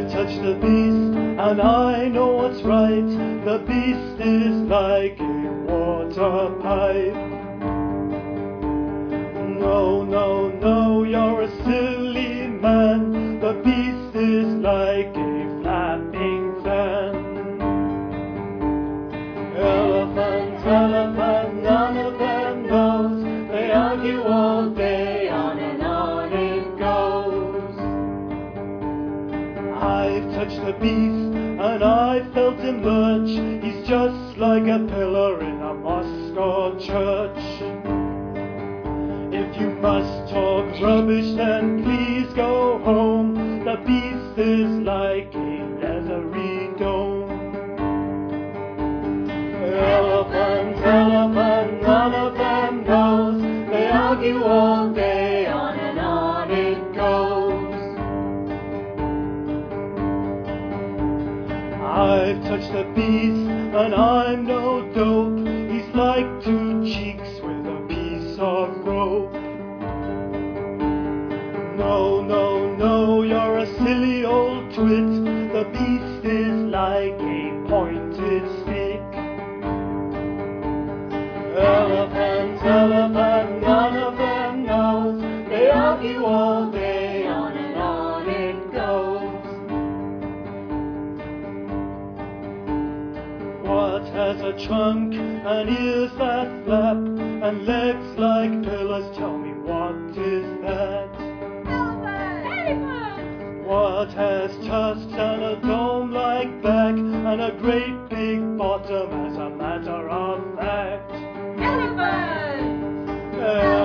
touched the beast, and I know what's right. The beast is like a water pipe. No, no, no, you're a silly man. The beast is like a flapping fan. Elephant, elephant, none of them knows. They argue all day, on and on it goes. I've touched the beast, and I felt him lurch. He's just like a pillar in a Moscow church. If you must talk rubbish, then please go home. The beast is like a leathery dome. Elephant, elephant, none of them knows. They argue all day, on and on it goes. I've touched the beast, and I'm no dope. He's like two cheeks with a piece of rope. No, no, no, you're a silly old twit. The beast is like a pointed stick. Elephant, elephant, none of them knows. They argue all day, on and on it goes. What has a trunk and ears that flap and legs like pillars? Tell me, what is that? What has tusks and a dome-like back and a great big bottom as a matter of fact? Elephant!